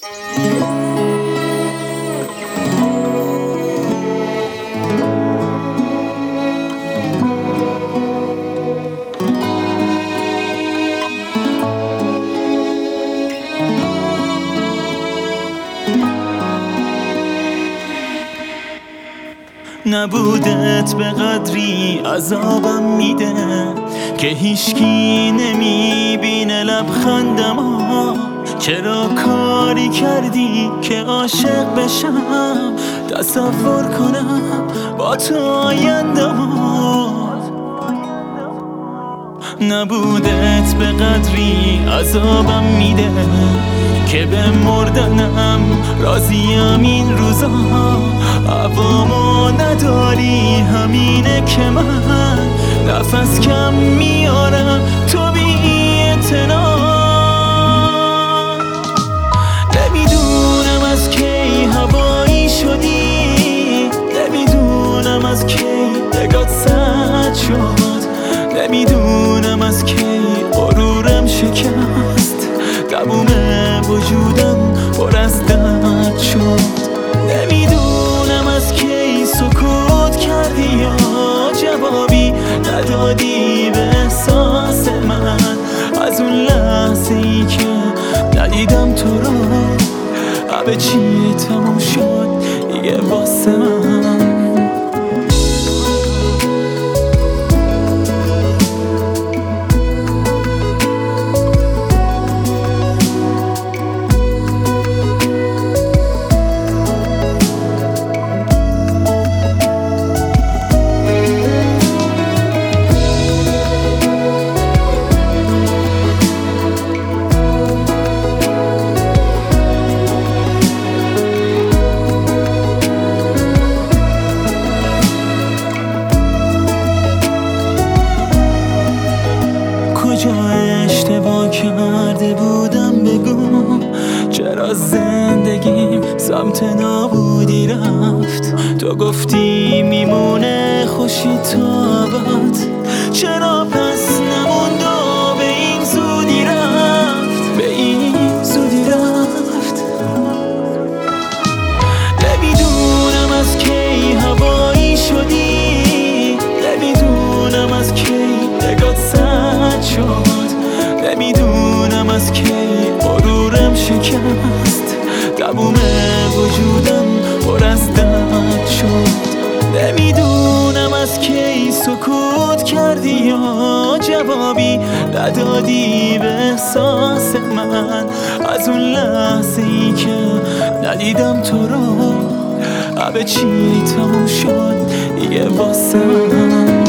نبودت به قدری عذابم میده که هیچکی نمیبینه لبخندمو. چرا کاری کردی که عاشق بشم، تصور کنم با تو آیندمو. نبودت به قدری عذابم میده که به مردنم راضیم این روزا. هوامو نداری همینه که من نفس کم میارم تو بی اعتنا. نمیدونم از کی هوایی شدی، نمیدونم از کی نگات سرد شد، نمیدونم از کی غرورم شکست، تموم وجودم پر از درد شد. نمیدونم از کی سکوت کردی یا جوابی ندادی به احساس من. از اون لحظه ای که ندیدم تو رو همه چی تموم شد دیگه واسه من. کجا اشتباه کرده بودم بگو، چرا زندگیم سمت نابودی رفت. تو گفتی میمونه خوشی تو ابد، چرا پس نموند و به این زودی رفت، به این زودی رفت. نمیدونم از کی هوایی شدی، نمیدونم از کی نگات سرد شد، نمیدونم از کی غرورم شکست، تموم وجودم پر از درد شد. نمیدونم از کی سکوت کردی یا جوابی ندادی به احساس من. از اون لحظه ای که ندیدم تو رو همه چی تموم شد دیگه واسه من.